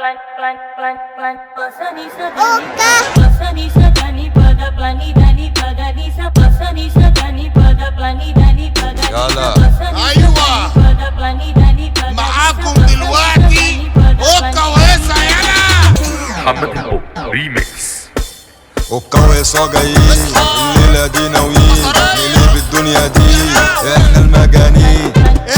يلا ايوه معاكم دلوقتي اوكا وهيصة. يلا محمد البوب ريميكس. اوكا وهيصة جايين الليلة دي ناويين نقلب الدنيا دي. احنا المجانين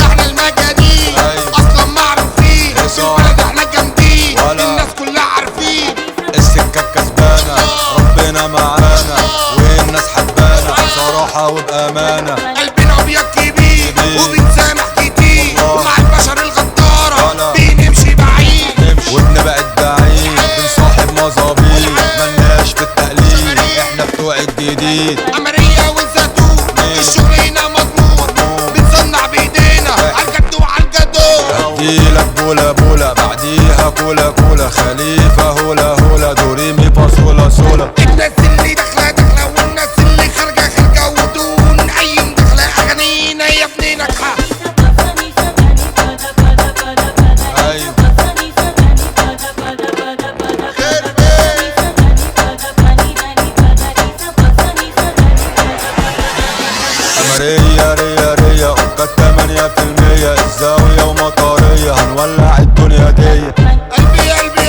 اصلا معروفين في البلد، احنا جامدين الناس كلها عارفين. السكة كسبانة ربنا معانا والناس حبانا بصراحة وبأمانة. قلبنا ابيض كبير وبنسامح كتير ومع البشر الغدارة بنمشي بعيد وبنبقى الدعين بنصاحب مظابيط ملناش في التقليد احنا بتوع الجديد. أمرية والزيتون الشغل هنا مضمون بنصنع بايدينا عالجد وعالجدون. اديلك بولا بولا بعديها كولا كولا خليفة هولا هولا دوريمي فاصولا سولا. الناس اللي داخلة والناس اللي خارجة ودون أي مداخلة أغانينا يا ابني ناجحة. ريا ريا ريا اوكا 8% الزاوية ومطارية هنولع الدنيا دي. قلبي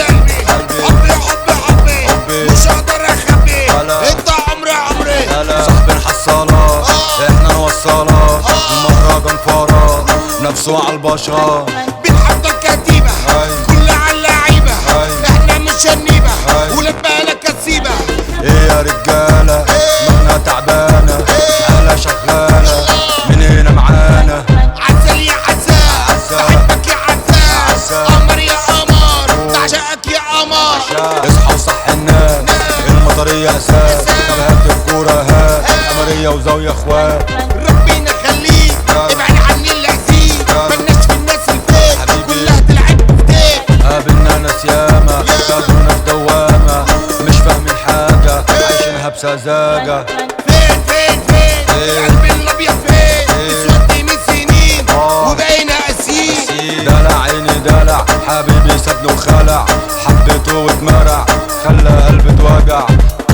حبي مش هقدر اخبي انت عمري صاحب الحصالة احنا نوصلها المهرجان فراغ نفسه عالبشرة. بنحط الكتيبة كلها عاللعيبة احنا مش شنيبة ولبالك كسيبة. ايه يا رجالة دماغنا تعبانة حالة شغالة من هنا معانا. عسل يا عسل بحبك يا عسل قمر يا قمر بعشقك يا قمر. اصحى وصح الناس المطرية اساس طب هات الكورة هات قمرية وزاوية اخوات. ربنا يخليك ابعد عني اللذيذ ملناش في الناس الفيك كلها تلعب بفتيك. قابلنا ناس ياما خدونا في دوامة مش فاهمين حاجة عايشينها بسذاجة. فين قلبي الابيض فين اسودني من سنين وبقينا قاسيين. دلع عيني دلع حبيبي سابني وخلع حبيته واتمرع خلى قلبي اتوجع.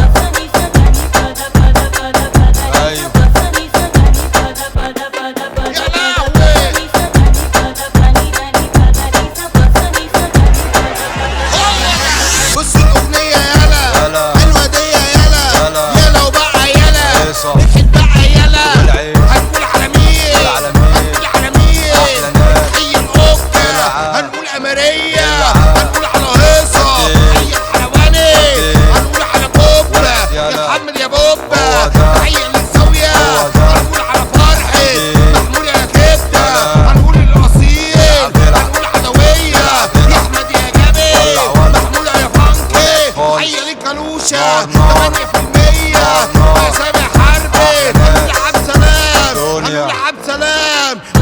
بص الأغنية يالا حلوة دي يالا وبقى يالا نكد بقى يالا هنقول على مين حي الأوكا هنقول أمرية هنقول على هيصة حي الحلواني هنقول على بوبا يا محمد يا بوبا حي الزاوية هنقول على فرحي محمود يا كبدة هنقول الأصيل هنقول عدوية يا أحمد يا جابر محمود يا فانكي حي الكالوشة 8% يا سامح حربي هنقول عبد سلام